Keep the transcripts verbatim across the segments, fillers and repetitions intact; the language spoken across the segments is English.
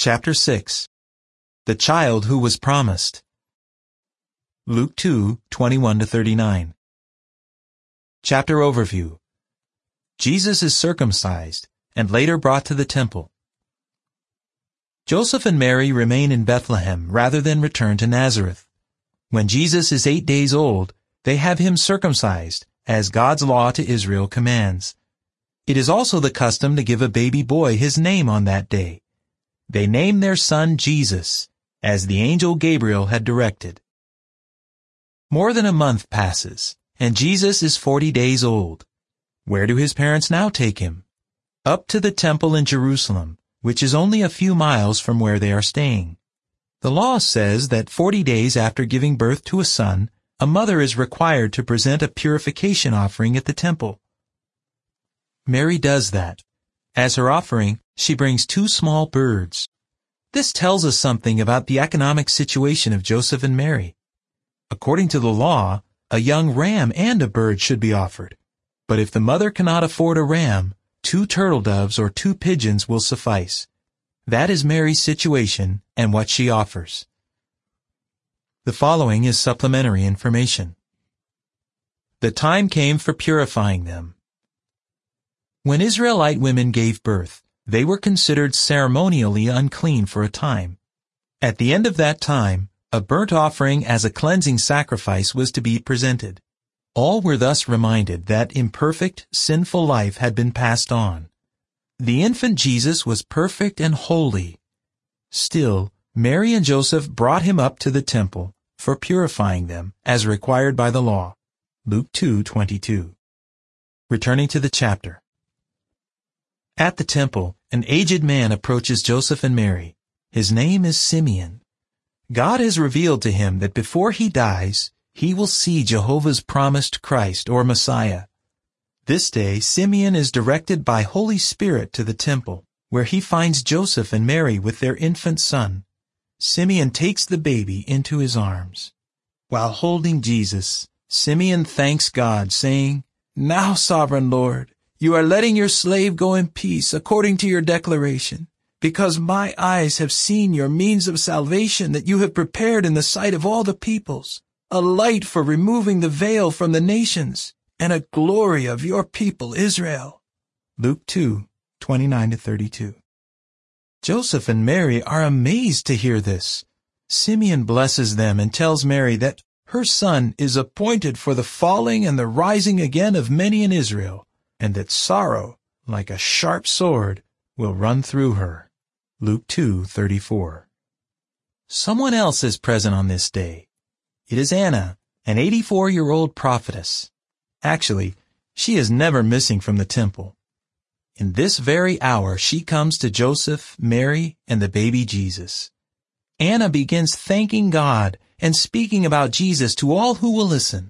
Chapter six. The Child Who Was Promised. Luke two, twenty-one to thirty-nine. Chapter Overview. Jesus is circumcised and later brought to the temple. Joseph and Mary remain in Bethlehem rather than return to Nazareth. When Jesus is eight days old, they have him circumcised, as God's law to Israel commands. It is also the custom to give a baby boy his name on that day. They name their son Jesus, as the angel Gabriel had directed. More than a month passes, and Jesus is forty days old. Where do his parents now take him? Up to the temple in Jerusalem, which is only a few miles from where they are staying. The law says that forty days after giving birth to a son, a mother is required to present a purification offering at the temple. Mary does that. As her offering, she brings two small birds. This tells us something about the economic situation of Joseph and Mary. According to the law, a young ram and a bird should be offered. But if the mother cannot afford a ram, two turtle doves or two pigeons will suffice. That is Mary's situation and what she offers. The following is supplementary information. The time came for purifying them. When Israelite women gave birth, they were considered ceremonially unclean for a time. At the end of that time, a burnt offering as a cleansing sacrifice was to be presented. All were thus reminded that imperfect, sinful life had been passed on. The infant Jesus was perfect and holy. Still, Mary and Joseph brought him up to the temple for purifying them, as required by the law. Luke two twenty-two. Returning to the chapter. At the temple, an aged man approaches Joseph and Mary. His name is Simeon. God has revealed to him that before he dies, he will see Jehovah's promised Christ or Messiah. This day, Simeon is directed by Holy Spirit to the temple, where he finds Joseph and Mary with their infant son. Simeon takes the baby into his arms. While holding Jesus, Simeon thanks God, saying, "Now, Sovereign Lord, you are letting your slave go in peace according to your declaration, because my eyes have seen your means of salvation that you have prepared in the sight of all the peoples, a light for removing the veil from the nations, and a glory of your people Israel." Luke two, twenty-nine to thirty-two. Joseph and Mary are amazed to hear this. Simeon blesses them and tells Mary that her son is appointed for the falling and the rising again of many in Israel, and that sorrow, like a sharp sword, will run through her. Luke two thirty-four. Someone else is present on this day. It is Anna, an eighty-four-year-old prophetess. Actually, she is never missing from the temple. In this very hour, she comes to Joseph, Mary, and the baby Jesus. Anna begins thanking God and speaking about Jesus to all who will listen.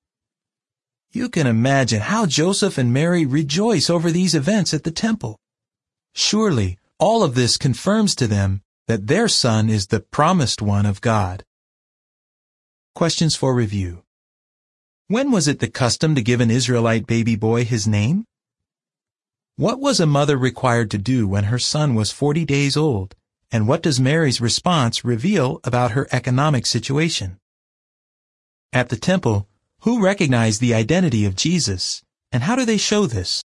You can imagine how Joseph and Mary rejoice over these events at the temple. Surely, all of this confirms to them that their son is the promised one of God. Questions for review. When was it the custom to give an Israelite baby boy his name? What was a mother required to do when her son was forty days old, and what does Mary's response reveal about her economic situation? At the temple, who recognized the identity of Jesus, and how do they show this?